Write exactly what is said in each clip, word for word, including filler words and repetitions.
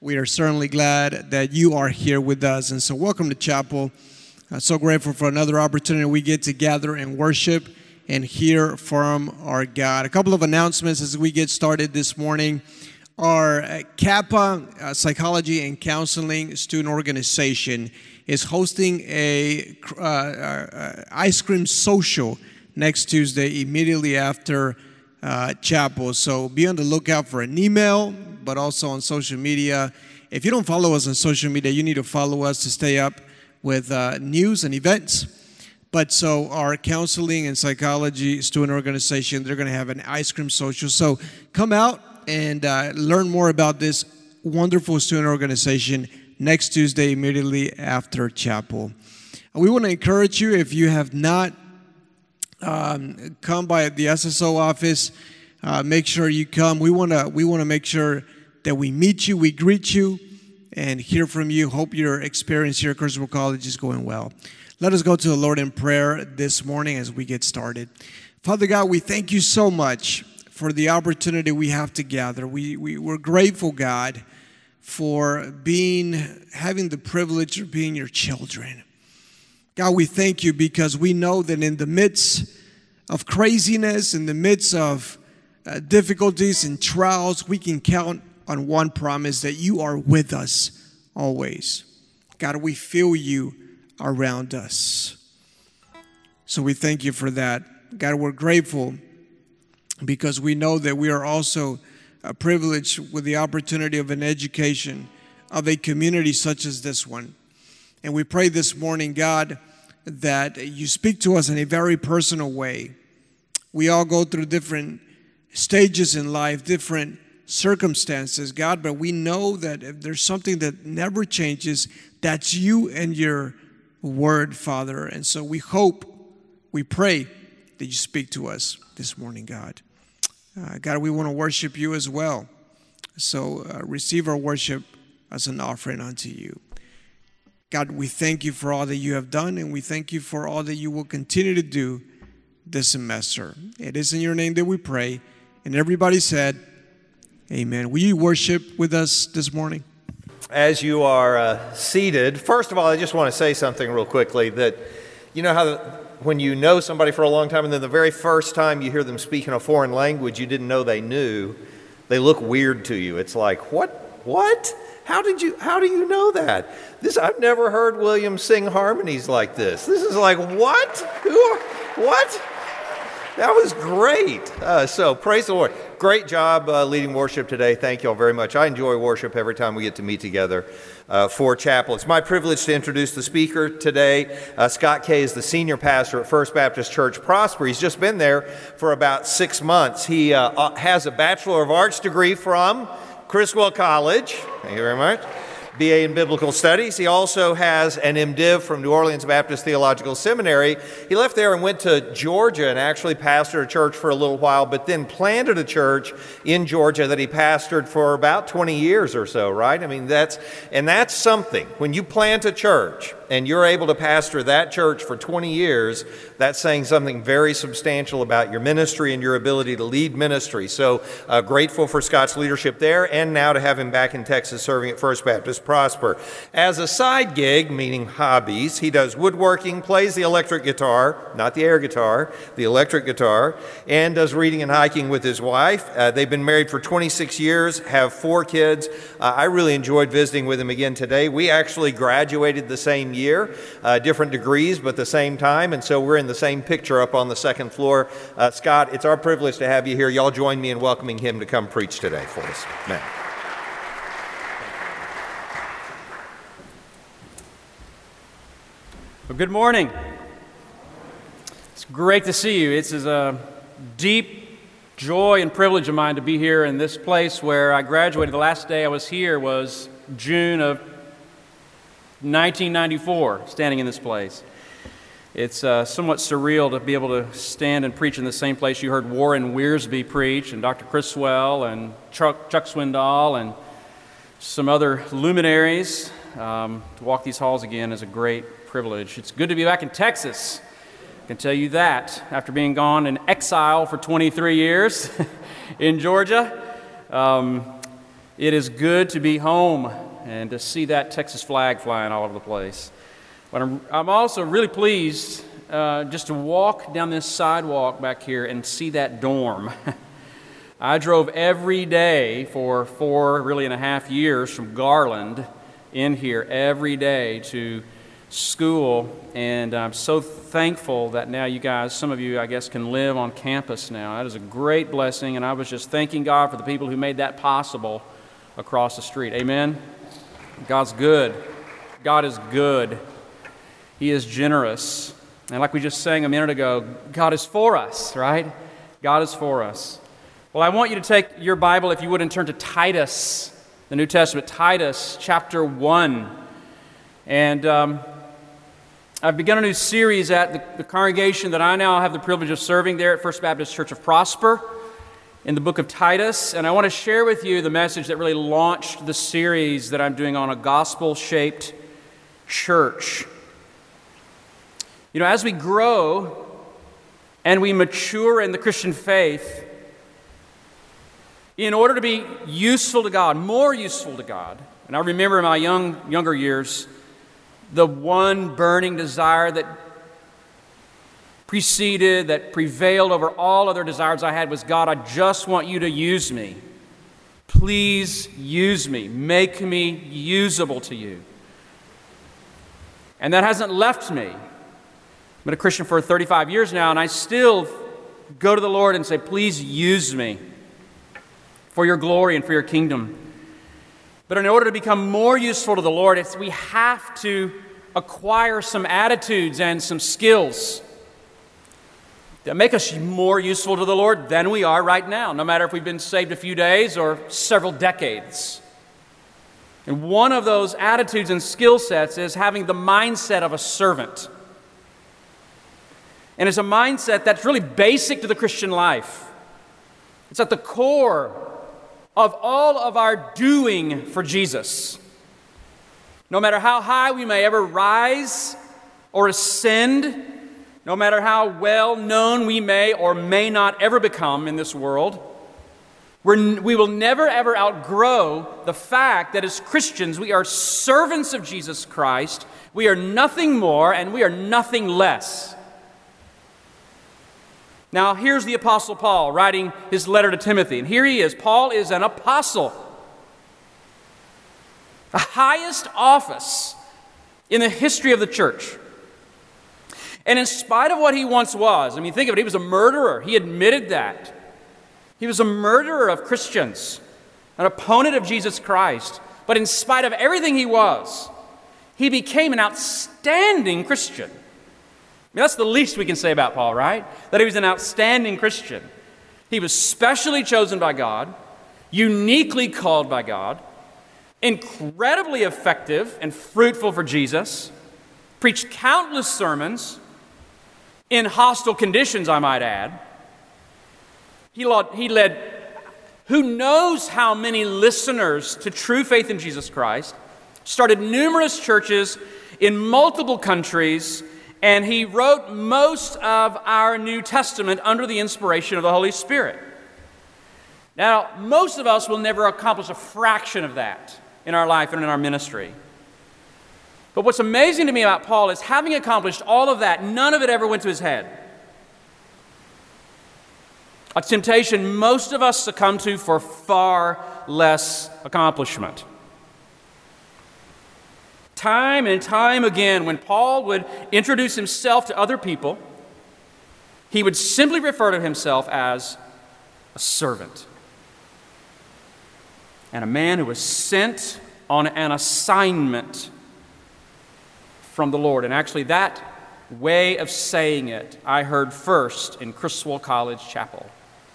We are certainly glad that you are here with us. And so welcome to Chapel. Uh, so grateful for another opportunity we get to gather and worship and hear from our God. A couple of announcements as we get started this morning. Our uh, Kappa uh, Psychology and Counseling Student Organization is hosting a uh, uh, ice cream social next Tuesday immediately after uh, chapel. So be on the lookout for an email, but also on social media. If you don't follow us on social media, you need to follow us to stay up with uh, news and events. But so our counseling and psychology student organization, they're going to have an ice cream social. So come out and uh, learn more about this wonderful student organization next Tuesday immediately after chapel. We want to encourage you, if you have not um, come by the S S O office, uh, make sure you come. We want to we want to make sure that we meet you, we greet you, and hear from you. Hope your experience here at Crucible College is going well. Let us go to the Lord in prayer this morning as we get started. Father God, we thank you so much for the opportunity we have to gather. We, we, we're grateful, God, for being, having the privilege of being your children. God, we thank you because we know that in the midst of craziness, in the midst of uh, difficulties and trials, we can count on one promise, that you are with us always. God, we feel you around us. So we thank you for that. God, we're grateful because we know that we are also uh, privileged with the opportunity of an education of a community such as this one. And we pray this morning, God, that you speak to us in a very personal way. We all go through different stages in life, different circumstances, God, but we know that if there's something that never changes, that's you and your word, Father. And so we hope, we pray that you speak to us this morning, God. Uh, God, we want to worship you as well. So uh, receive our worship as an offering unto you. God, we thank you for all that you have done, and we thank you for all that you will continue to do this semester. It is in your name that we pray. And everybody said, amen. Will you worship with us this morning? As you are uh, seated, first of all, I just want to say something real quickly, that you know how the, when you know somebody for a long time and then the very first time you hear them speak in a foreign language you didn't know they knew, they look weird to you. It's like, what? What? How did you, how do you know that? This, I've never heard William sing harmonies like this. This is like, what? Who are, what? That was great. Uh, so praise the Lord. Great job uh, leading worship today. Thank you all very much. I enjoy worship every time we get to meet together uh, for chapel. It's my privilege to introduce the speaker today. Uh, Scott Kay is the senior pastor at First Baptist Church Prosper. He's just been there for about six months. He uh, has a Bachelor of Arts degree from Criswell College. Thank you very much. B A in Biblical Studies. He also has an MDiv from New Orleans Baptist Theological Seminary. He left there and went to Georgia and actually pastored a church for a little while, but then planted a church in Georgia that he pastored for about twenty years or so, right? I mean, that's, and that's something. When you plant a church and you're able to pastor that church for twenty years, that's saying something very substantial about your ministry and your ability to lead ministry. So uh, grateful for Scott's leadership there, and now to have him back in Texas serving at First Baptist Prosper. As a side gig, meaning hobbies, he does woodworking, plays the electric guitar, not the air guitar, the electric guitar, and does reading and hiking with his wife. Uh, they've been married for twenty-six years, have four kids. Uh, I really enjoyed visiting with him again today. We actually graduated the same year, uh, different degrees, but the same time, and so we're in the same picture up on the second floor. Uh, Scott, it's our privilege to have you here. Y'all join me in welcoming him to come preach today for us. Man. Well, good morning. It's great to see you. It's a deep joy and privilege of mine to be here in this place where I graduated. The last day I was here was June of nineteen ninety-four, standing in this place. It's uh, somewhat surreal to be able to stand and preach in the same place you heard Warren Wiersbe preach, and Doctor Criswell, and Chuck, Chuck Swindoll, and some other luminaries. Um, to walk these halls again is a great privilege. It's good to be back in Texas. I can tell you that after being gone in exile for twenty-three years in Georgia. Um, It is good to be home and to see that Texas flag flying all over the place. But I'm, I'm also really pleased uh, just to walk down this sidewalk back here and see that dorm. I drove every day for four, really and a half years from Garland in here every day to school, and I'm so thankful that now you guys, some of you, I guess, can live on campus now. That is a great blessing, and I was just thanking God for the people who made that possible across the street. Amen? God's good. God is good. He is generous. And like we just sang a minute ago, God is for us, right? God is for us. Well, I want you to take your Bible, if you would, and turn to Titus, the New Testament, Titus chapter one. And um, I've begun a new series at the, the congregation that I now have the privilege of serving there at First Baptist Church of Prosper in the book of Titus. And I want to share with you the message that really launched the series that I'm doing on a gospel-shaped church. You know, as we grow and we mature in the Christian faith, in order to be useful to God, more useful to God, and I remember in my young younger years, the one burning desire that preceded, that prevailed over all other desires I had was, God, I just want you to use me. Please use me. Make me usable to you. And that hasn't left me. I've been a Christian for thirty-five years now, and I still go to the Lord and say, please use me for your glory and for your kingdom. But in order to become more useful to the Lord, it's, we have to acquire some attitudes and some skills that make us more useful to the Lord than we are right now, no matter if we've been saved a few days or several decades. And one of those attitudes and skill sets is having the mindset of a servant. And it's a mindset that's really basic to the Christian life. It's at the core of all of our doing for Jesus. No matter how high we may ever rise or ascend, no matter how well known we may or may not ever become in this world, we're, we will never ever outgrow the fact that as Christians we are servants of Jesus Christ. We are nothing more and we are nothing less. Now here's the Apostle Paul writing his letter to Timothy, and here he is. Paul is an apostle. The highest office in the history of the church. And in spite of what he once was, I mean, think of it, he was a murderer. He admitted that. He was a murderer of Christians, an opponent of Jesus Christ. But in spite of everything he was, he became an outstanding Christian. I mean, that's the least we can say about Paul, right? That he was an outstanding Christian. He was specially chosen by God, uniquely called by God, incredibly effective and fruitful for Jesus, preached countless sermons in hostile conditions, I might add. He led, he led who knows how many listeners to true faith in Jesus Christ, started numerous churches in multiple countries, and he wrote most of our New Testament under the inspiration of the Holy Spirit. Now, most of us will never accomplish a fraction of that in our life and in our ministry. But what's amazing to me about Paul is, having accomplished all of that, none of it ever went to his head. A temptation most of us succumb to for far less accomplishment. Time and time again, when Paul would introduce himself to other people, he would simply refer to himself as a servant and a man who was sent on an assignment from the Lord. And actually, that way of saying it I heard first in Criswell College Chapel,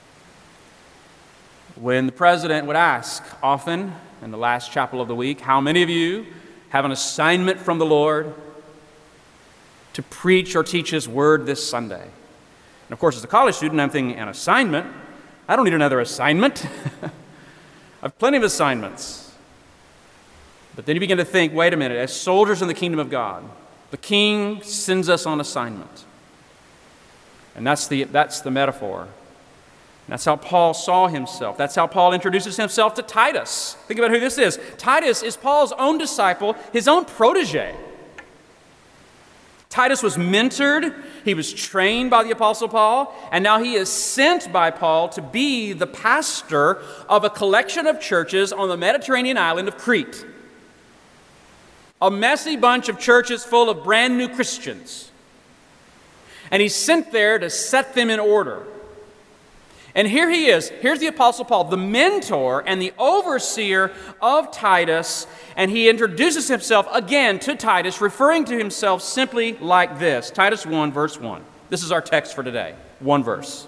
when the president would ask often in the last chapel of the week, how many of you have an assignment from the Lord to preach or teach His Word this Sunday? And of course, as a college student, I'm thinking, an assignment? I don't need another assignment. I have plenty of assignments. But then you begin to think, wait a minute, as soldiers in the kingdom of God, the King sends us on assignment. And that's the, that's the metaphor. That's how Paul saw himself. That's how Paul introduces himself to Titus. Think about who this is. Titus is Paul's own disciple, his own protege. Titus was mentored, he was trained by the Apostle Paul, and now he is sent by Paul to be the pastor of a collection of churches on the Mediterranean island of Crete. A messy bunch of churches full of brand new Christians. And he's sent there to set them in order. And here he is. Here's the Apostle Paul, the mentor and the overseer of Titus. And he introduces himself again to Titus, referring to himself simply like this. Titus one, verse one. This is our text for today. One verse.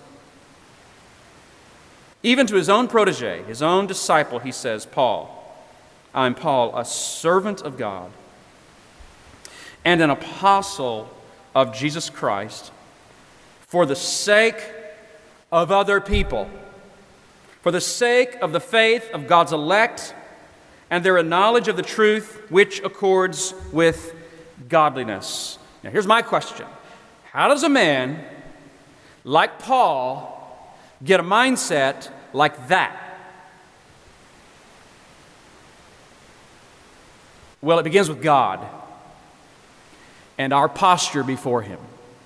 Even to his own protege, his own disciple, he says, Paul, I'm Paul, a servant of God and an apostle of Jesus Christ for the sake of other people, for the sake of the faith of God's elect and their knowledge of the truth which accords with godliness. Now here's my question. How does a man like Paul get a mindset like that? Well, it begins with God and our posture before Him.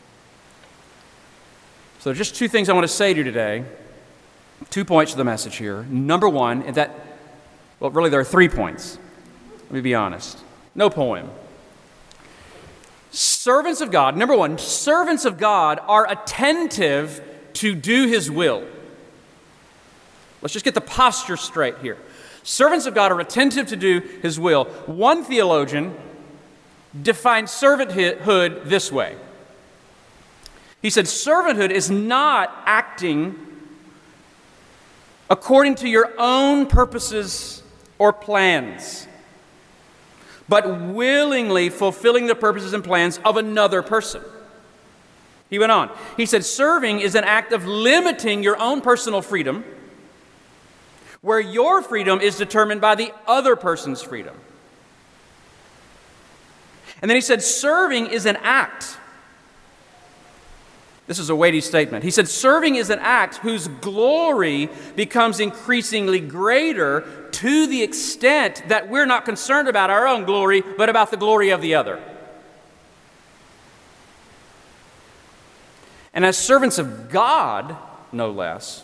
So there's just two things I want to say to you today. Two points to the message here. Number one, and that, well, really there are three points. Let me be honest. No poem. Servants of God, number one, servants of God are attentive to do His will. Let's just get the posture straight here. Servants of God are attentive to do His will. One theologian defined servanthood this way. He said, servanthood is not acting according to your own purposes or plans, but willingly fulfilling the purposes and plans of another person. He went on. He said, serving is an act of limiting your own personal freedom, where your freedom is determined by the other person's freedom. And then he said, serving is an act. This is a weighty statement. He said, serving is an act whose glory becomes increasingly greater to the extent that we're not concerned about our own glory, but about the glory of the other. And as servants of God, no less,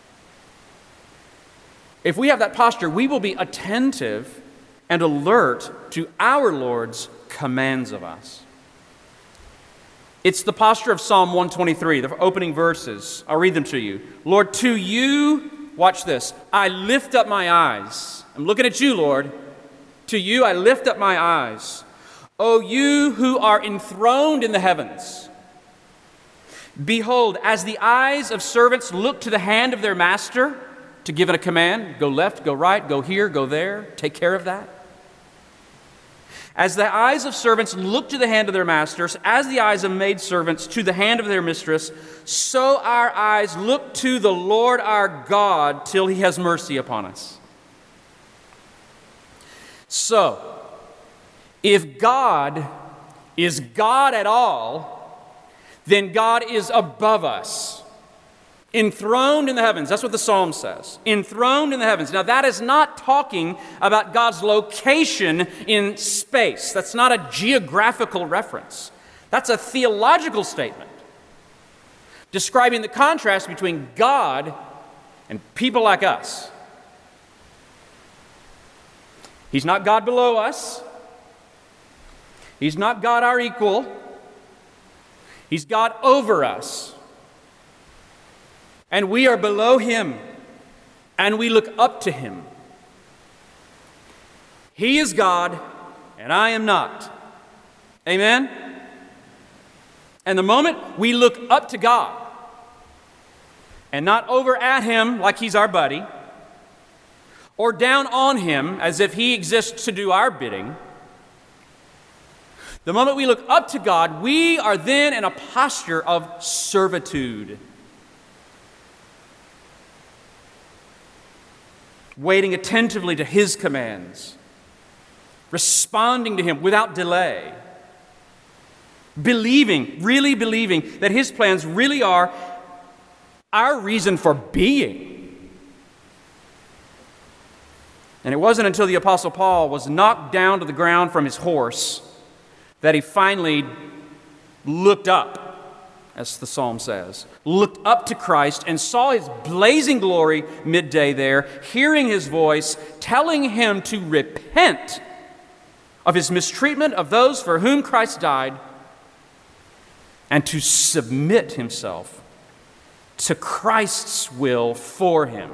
if we have that posture, we will be attentive and alert to our Lord's commands of us. It's the posture of Psalm one twenty-three, the opening verses. I'll read them to you. Lord, to you, watch this, I lift up my eyes. I'm looking at you, Lord. To you I lift up my eyes. O you who are enthroned in the heavens. Behold, as the eyes of servants look to the hand of their master to give it a command, go left, go right, go here, go there, take care of that. As the eyes of servants look to the hand of their masters, as the eyes of maidservants to the hand of their mistress, so our eyes look to the Lord our God till He has mercy upon us. So, if God is God at all, then God is above us. Enthroned in the heavens. That's what the psalm says. Enthroned in the heavens. Now, that is not talking about God's location in space. That's not a geographical reference. That's a theological statement describing the contrast between God and people like us. He's not God below us. He's not God our equal. He's God over us. And we are below Him, and we look up to Him. He is God, and I am not. Amen? And the moment we look up to God, and not over at Him like He's our buddy, or down on Him as if He exists to do our bidding, the moment we look up to God, we are then in a posture of servitude. Waiting attentively to His commands, responding to Him without delay, believing, really believing that His plans really are our reason for being. And it wasn't until the Apostle Paul was knocked down to the ground from his horse that he finally looked up, as the psalm says, looked up to Christ and saw his blazing glory midday there, hearing his voice, telling him to repent of his mistreatment of those for whom Christ died, and to submit himself to Christ's will for him,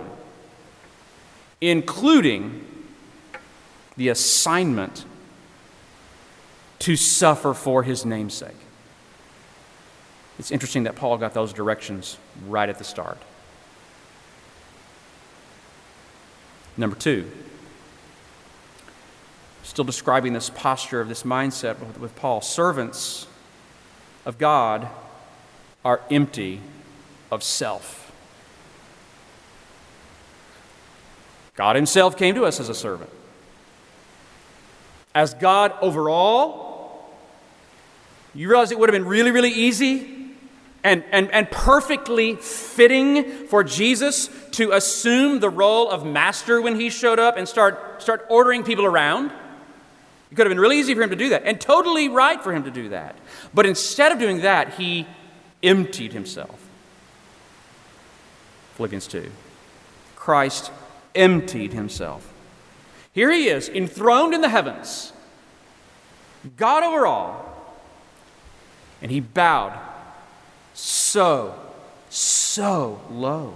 including the assignment to suffer for his namesake. It's interesting that Paul got those directions right at the start. Number two, still describing this posture of this mindset with, with Paul, servants of God are empty of self. God himself came to us as a servant. As God overall, you realize it would have been really, really easy and, and, and perfectly fitting for Jesus to assume the role of master when he showed up and start, start ordering people around. It could have been really easy for him to do that, and totally right for him to do that. But instead of doing that, he emptied himself. Philippians two. Christ emptied himself. Here he is, enthroned in the heavens, God over all, and he bowed so, so low.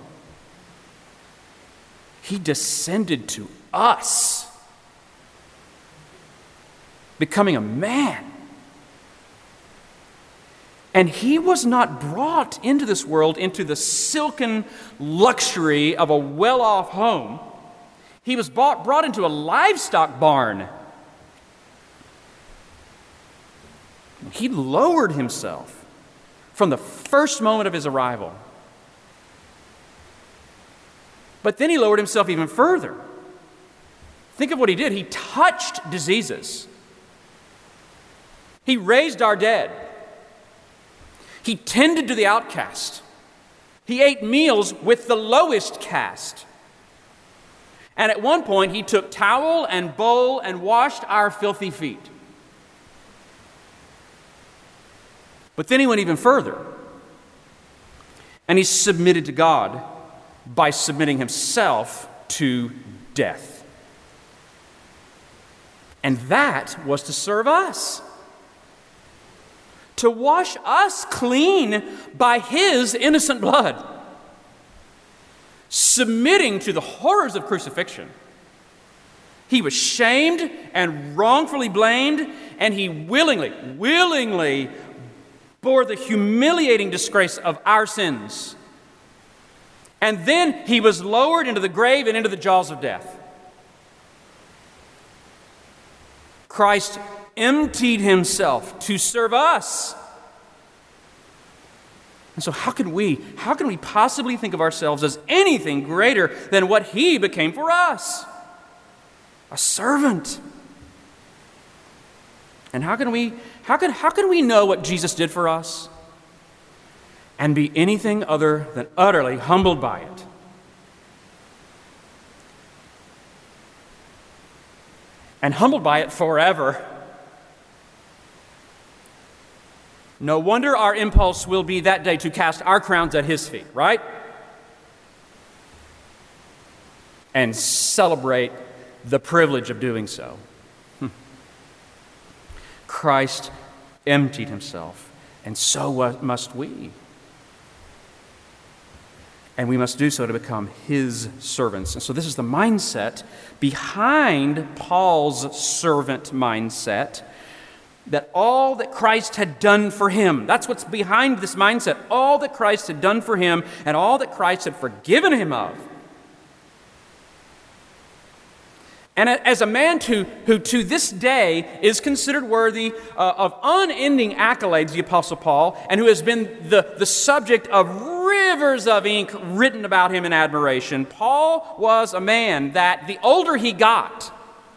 He descended to us, becoming a man. And he was not brought into this world into the silken luxury of a well-off home. He was brought, brought into a livestock barn. He lowered himself from the first moment of his arrival. But then he lowered himself even further. Think of what he did. He touched diseases. He raised our dead. He tended to the outcast. He ate meals with the lowest caste. And at one point, he took towel and bowl and washed our filthy feet. But then he went even further. And he submitted to God by submitting himself to death. And that was to serve us. To wash us clean by his innocent blood. Submitting to the horrors of crucifixion. He was shamed and wrongfully blamed, and he willingly, willingly bore the humiliating disgrace of our sins. And then he was lowered into the grave and into the jaws of death. Christ emptied himself to serve us. And so how can we, how can we possibly think of ourselves as anything greater than what he became for us? A servant. And how can we, how can, how can we know what Jesus did for us and be anything other than utterly humbled by it? And humbled by it forever. No wonder our impulse will be that day to cast our crowns at his feet, right? And celebrate the privilege of doing so. Hmm. Christ emptied himself, and so must we. And we must do so to become his servants. And so this is the mindset behind Paul's servant mindset, that all that Christ had done for him, that's what's behind this mindset, all that Christ had done for him and all that Christ had forgiven him of. And as a man to, who to this day is considered worthy uh, of unending accolades, the Apostle Paul, and who has been the, the subject of rivers of ink written about him in admiration, Paul was a man that the older he got,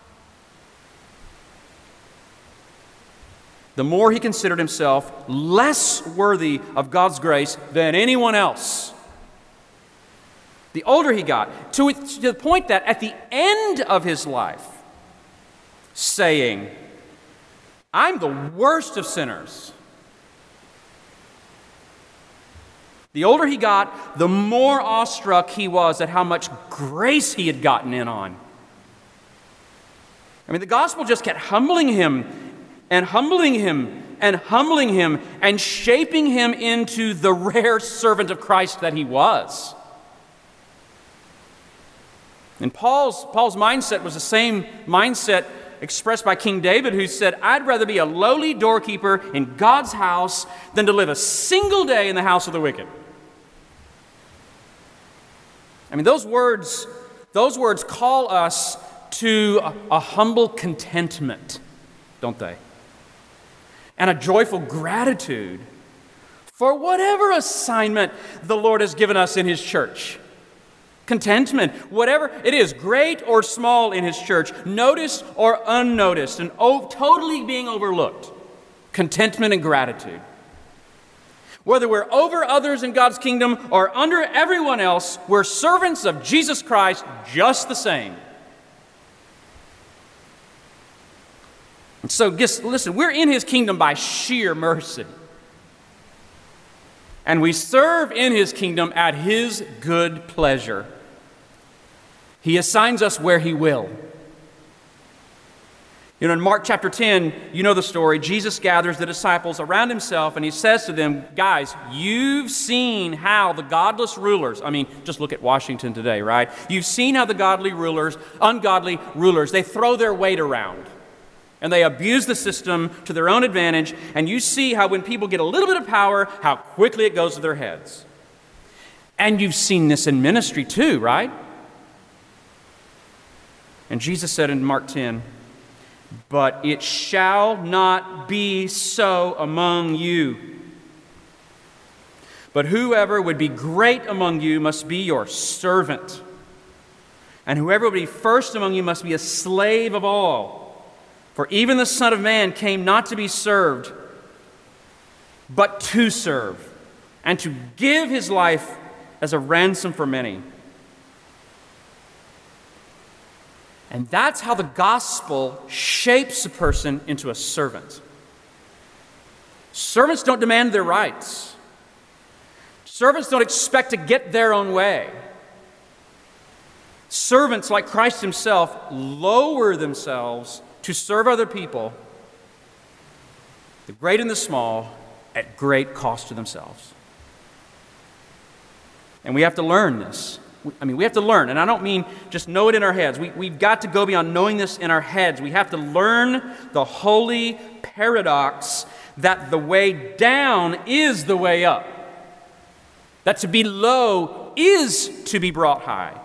the more he considered himself less worthy of God's grace than anyone else. The older he got, to, to the point that at the end of his life, saying, I'm the worst of sinners. The older he got, the more awestruck he was at how much grace he had gotten in on. I mean, the gospel just kept humbling him and humbling him and humbling him and shaping him into the rare servant of Christ that he was. And Paul's, Paul's mindset was the same mindset expressed by King David, who said, I'd rather be a lowly doorkeeper in God's house than to live a single day in the house of the wicked. I mean, those words, those words call us to a, a humble contentment, don't they? And a joyful gratitude for whatever assignment the Lord has given us in His church. Contentment, whatever it is, great or small in His church, noticed or unnoticed, and oh, totally being overlooked. Contentment and gratitude. Whether we're over others in God's kingdom or under everyone else, we're servants of Jesus Christ just the same. And so, just listen, we're in His kingdom by sheer mercy. And we serve in His kingdom at His good pleasure. He assigns us where He will. You know, in Mark chapter ten, you know the story. Jesus gathers the disciples around Himself and He says to them, guys, you've seen how the godless rulers, I mean, just look at Washington today, right? You've seen how the godly rulers, ungodly rulers, they throw their weight around. And they abuse the system to their own advantage. And you see how when people get a little bit of power, how quickly it goes to their heads. And you've seen this in ministry too, right? And Jesus said in Mark ten, but it shall not be so among you. But whoever would be great among you must be your servant. And whoever would be first among you must be a slave of all. For even the Son of Man came not to be served, but to serve, and to give His life as a ransom for many. And that's how the gospel shapes a person into a servant. Servants don't demand their rights. Servants don't expect to get their own way. Servants, like Christ Himself, lower themselves to serve other people, the great and the small, at great cost to themselves. And we have to learn this. I mean, we have to learn, and I don't mean just know it in our heads. We, we've got to go beyond knowing this in our heads. We have to learn the holy paradox that the way down is the way up. That to be low is to be brought high.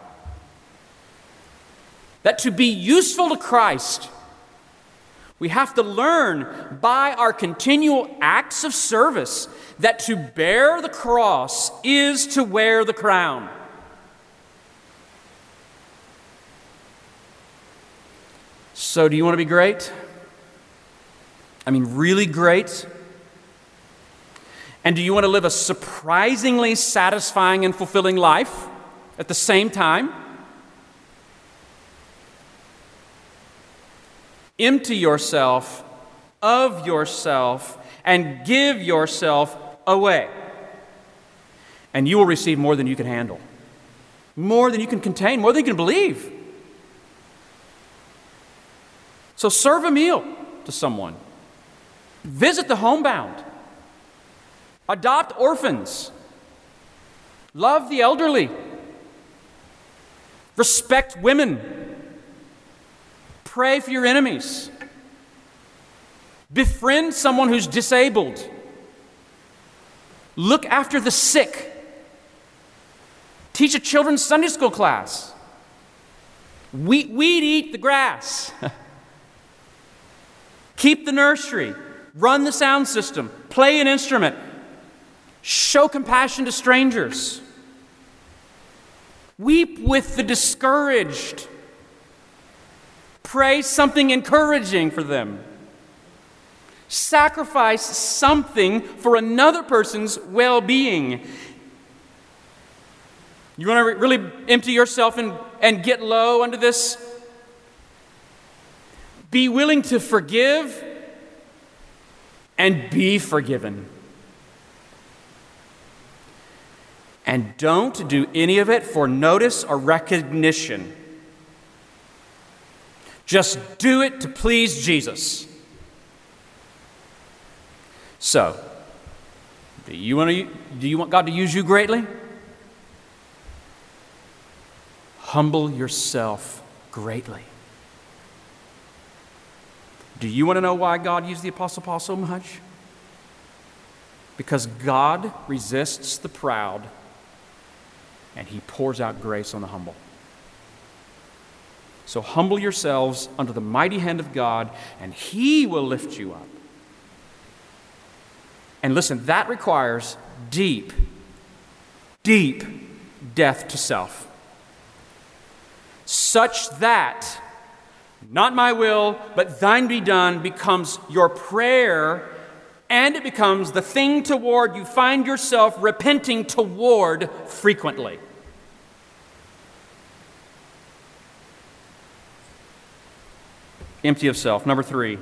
That to be useful to Christ, we have to learn by our continual acts of service that to bear the cross is to wear the crown. So, do you want to be great? I mean, really great? And do you want to live a surprisingly satisfying and fulfilling life at the same time? Empty yourself of yourself and give yourself away. And you will receive more than you can handle, more than you can contain, more than you can believe. So serve a meal to someone. Visit the homebound. Adopt orphans. Love the elderly. Respect women. Pray for your enemies. Befriend someone who's disabled. Look after the sick. Teach a children's Sunday school class. Weed, weed eat the grass. Keep the nursery. Run the sound system. Play an instrument. Show compassion to strangers. Weep with the discouraged. Pray something encouraging for them. Sacrifice something for another person's well-being. You want to re- really empty yourself and, and get low under this? Be willing to forgive and be forgiven. And don't do any of it for notice or recognition. Just do it to please Jesus. So, do you want to, do you want God to use you greatly? Humble yourself greatly. Do you want to know why God used the Apostle Paul so much? Because God resists the proud and He pours out grace on the humble. So humble yourselves under the mighty hand of God, and He will lift you up. And listen, that requires deep, deep death to self. Such that, not my will, but thine be done, becomes your prayer, and it becomes the thing toward you find yourself repenting toward frequently. Empty of self. Number three,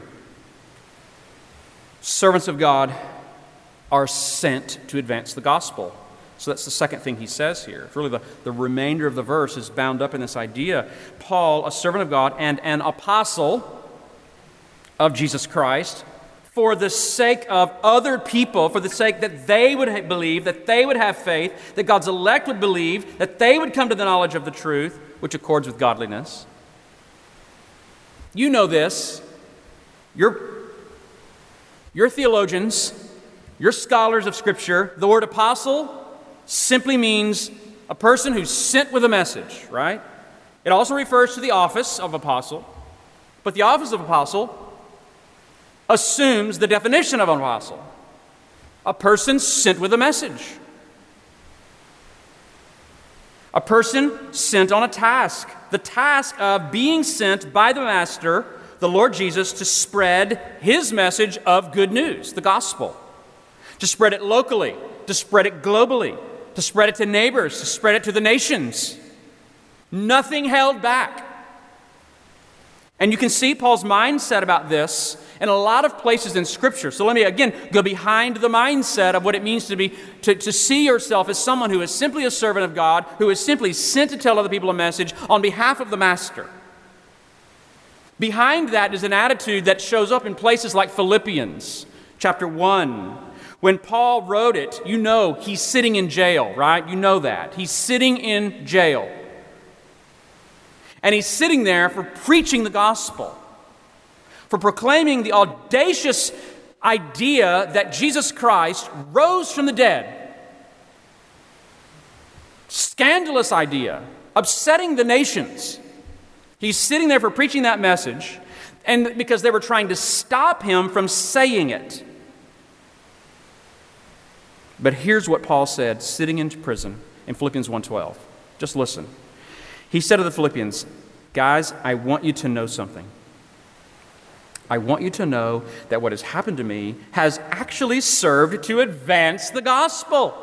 servants of God are sent to advance the gospel. So that's the second thing he says here. It's really the, the remainder of the verse is bound up in this idea. Paul, a servant of God and an apostle of Jesus Christ, for the sake of other people, for the sake that they would believe, that they would have faith, that God's elect would believe, that they would come to the knowledge of the truth, which accords with godliness. You know this. You're, you're theologians, you're scholars of Scripture. The word apostle simply means a person who's sent with a message, right? It also refers to the office of apostle, but the office of apostle assumes the definition of an apostle, a person sent with a message, a person sent on a task, the task of being sent by the Master, the Lord Jesus, to spread His message of good news, the gospel, to spread it locally, to spread it globally, to spread it to neighbors, to spread it to the nations. Nothing held back. And you can see Paul's mindset about this in a lot of places in Scripture. So let me again go behind the mindset of what it means to be to, to see yourself as someone who is simply a servant of God, who is simply sent to tell other people a message on behalf of the Master. Behind that is an attitude that shows up in places like Philippians chapter one. When Paul wrote it, you know he's sitting in jail, right? You know that. He's sitting in jail. And he's sitting there for preaching the gospel, for proclaiming the audacious idea that Jesus Christ rose from the dead. Scandalous idea, upsetting the nations. He's sitting there for preaching that message, and because they were trying to stop him from saying it. But here's what Paul said, sitting in prison in Philippians one twelve. Just listen. He said to the Philippians, guys, I want you to know something. I want you to know that what has happened to me has actually served to advance the gospel.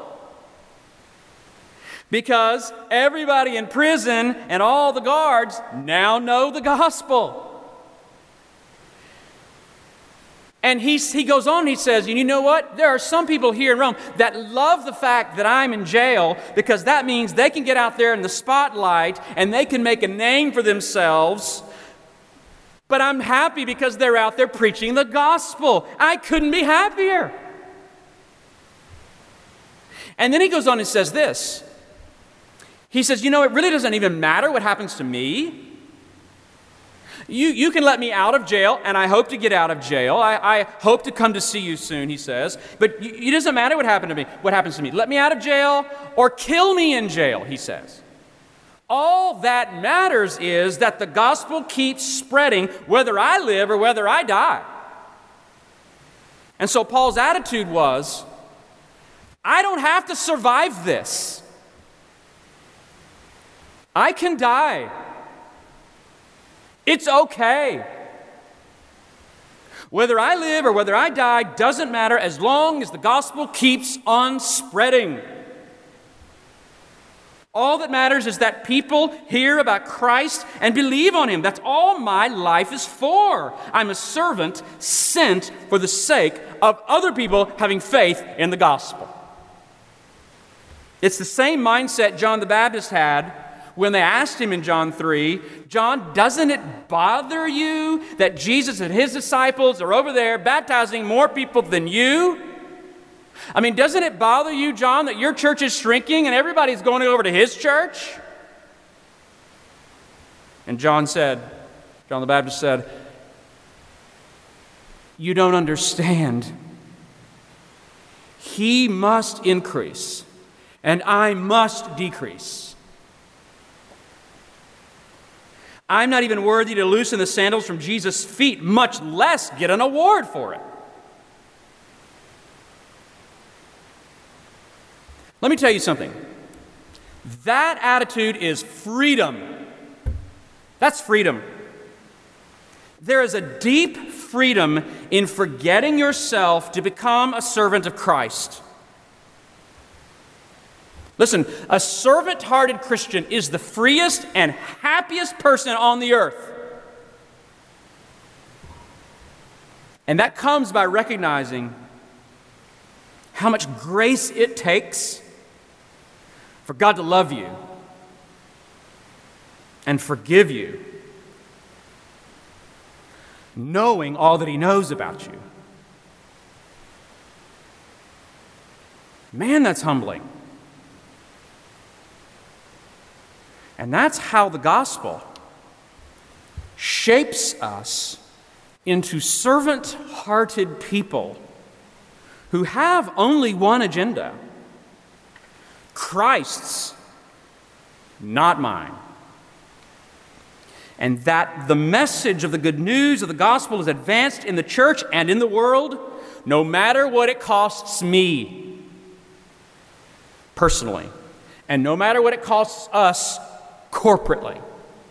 Because everybody in prison and all the guards now know the gospel. And he, he goes on, he says, and you know what? There are some people here in Rome that love the fact that I'm in jail because that means they can get out there in the spotlight and they can make a name for themselves. But I'm happy because they're out there preaching the gospel. I couldn't be happier. And then he goes on and says this. He says, you know, it really doesn't even matter what happens to me. You, you can let me out of jail, and I hope to get out of jail. I, I hope to come to see you soon, he says. But it doesn't matter what happened to me. What happens to me? Let me out of jail or kill me in jail, he says. All that matters is that the gospel keeps spreading whether I live or whether I die. And so Paul's attitude was, I don't have to survive this. I can die. It's okay. Whether I live or whether I die doesn't matter as long as the gospel keeps on spreading. All that matters is that people hear about Christ and believe on Him. That's all my life is for. I'm a servant sent for the sake of other people having faith in the gospel. It's the same mindset John the Baptist had when they asked him in John three, John, doesn't it bother you that Jesus and His disciples are over there baptizing more people than you? I mean, doesn't it bother you, John, that your church is shrinking and everybody's going over to his church? And John said, John the Baptist said, you don't understand. He must increase, and I must decrease. I'm not even worthy to loosen the sandals from Jesus' feet, much less get an award for it. Let me tell you something. That attitude is freedom. That's freedom. There is a deep freedom in forgetting yourself to become a servant of Christ. Listen, a servant-hearted Christian is the freest and happiest person on the earth. And that comes by recognizing how much grace it takes for God to love you and forgive you, knowing all that He knows about you. Man, that's humbling. And that's how the gospel shapes us into servant-hearted people who have only one agenda: Christ's, not mine. And that the message of the good news of the gospel is advanced in the church and in the world, no matter what it costs me personally, and no matter what it costs us corporately.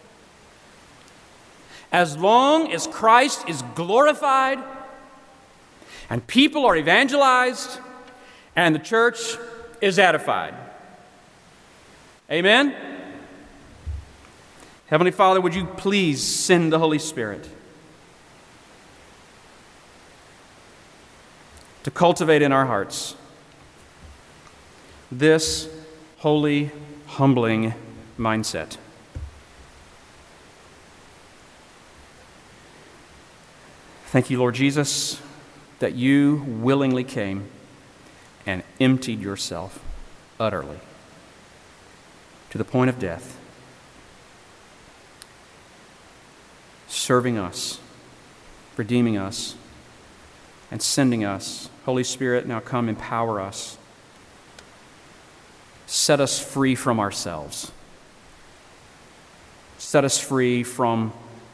As long as Christ is glorified and people are evangelized and the church is edified. Amen? Heavenly Father, would you please send the Holy Spirit to cultivate in our hearts this holy, humbling mindset. Thank you, Lord Jesus, that you willingly came and emptied yourself utterly to the point of death, serving us, redeeming us, and sending us. Holy Spirit, now come empower us. Set us free from ourselves. Set us free from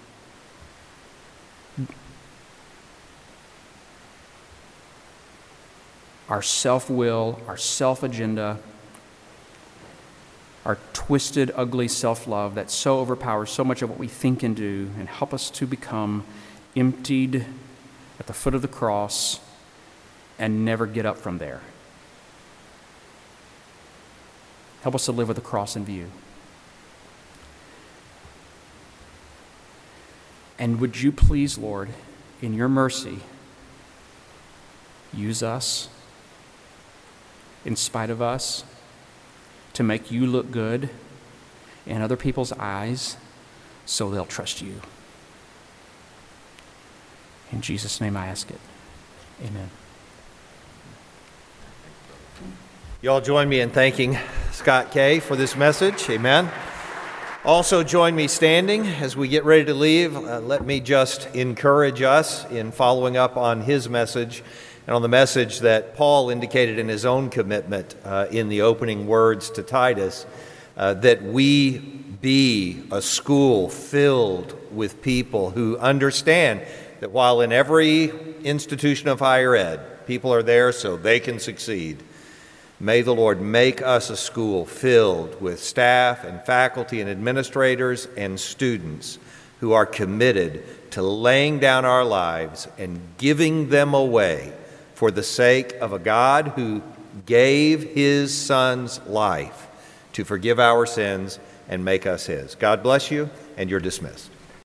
our self-will, our self-agenda, our twisted, ugly self-love that so overpowers so much of what we think and do, and help us to become emptied at the foot of the cross and never get up from there. Help us to live with the cross in view. And would you please, Lord, in your mercy, use us, in spite of us, to make you look good in other people's eyes so they'll trust you. In Jesus' name I ask it. Amen. Y'all join me in thanking Scott Kay for this message. Amen. Also join me standing as we get ready to leave. Uh, let me just encourage us in following up on his message and on the message that Paul indicated in his own commitment uh, in the opening words to Titus, uh, that we be a school filled with people who understand that while in every institution of higher ed, people are there so they can succeed, may the Lord make us a school filled with staff and faculty and administrators and students who are committed to laying down our lives and giving them away for the sake of a God who gave his Son's life to forgive our sins and make us his. God bless you, and you're dismissed.